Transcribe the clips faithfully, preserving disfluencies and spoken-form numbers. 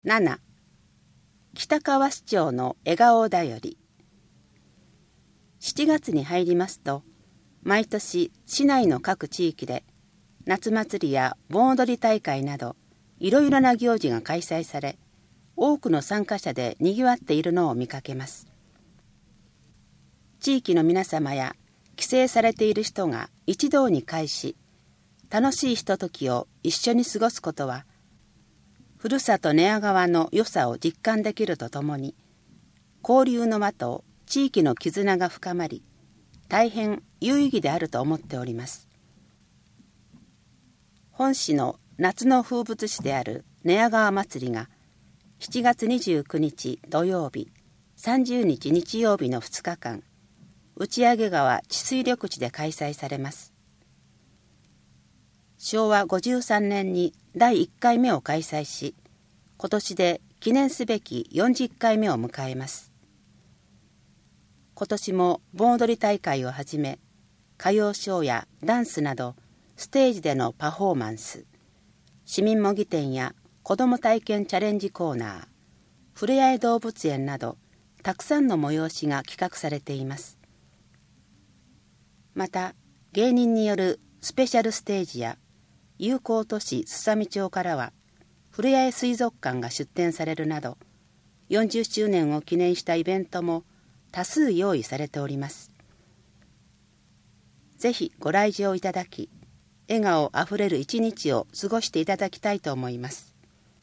なな. 北川市長の笑顔だより。しちがつに入りますと、毎年市内の各地域で夏祭りや盆踊り大会などいろいろな行事が開催され、多くの参加者でにぎわっているのを見かけます。地域の皆様や帰省されている人が一堂に会し、楽しいひとときを一緒に過ごすことは、ふるさと寝屋川の良さを実感できるとともに、交流の輪と地域の絆が深まり、大変有意義であると思っております。本市の夏の風物詩である寝屋川祭りが、しちがつにじゅうくにち土曜日、さんじゅうにち日曜日のふつかかん、内上川治水緑地で開催されます。しょうわごじゅうさんねんにだいいっかいめを開催し、今年で記念すべきよんじゅっかいめを迎えます。今年も盆踊り大会をはじめ、歌謡ショーやダンスなどステージでのパフォーマンス、市民模擬店や子ども体験チャレンジコーナー、ふれあい動物園などたくさんの催しが企画されています。また、芸人によるスペシャルステージや友好都市すさみ町からはふれあい水族館が出展されるなど、よんじゅっしゅうねんを記念したイベントも多数用意されております。ぜひご来場いただき、笑顔あふれる一日を過ごしていただきたいと思います。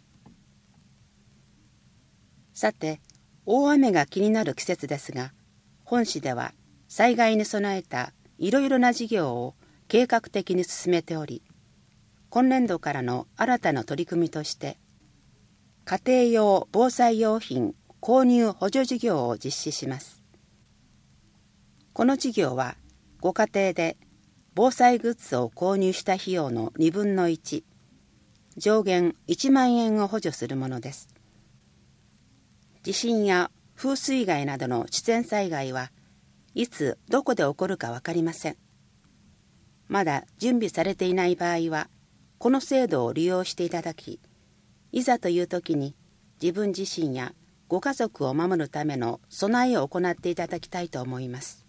さて、大雨が気になる季節ですが、本市では災害に備えたいろいろな事業を計画的に進めており、今年度からの新たな取り組みとして、家庭用防災用品購入補助事業を実施します。この事業は、ご家庭で防災グッズを購入した費用のにぶんのいち、上限いちまんえんを補助するものです。地震や風水害などの自然災害はいつどこで起こるか分かりません。まだ準備されていない場合は、この制度を利用していただき、いざという時に自分自身やご家族を守るための備えを行っていただきたいと思います。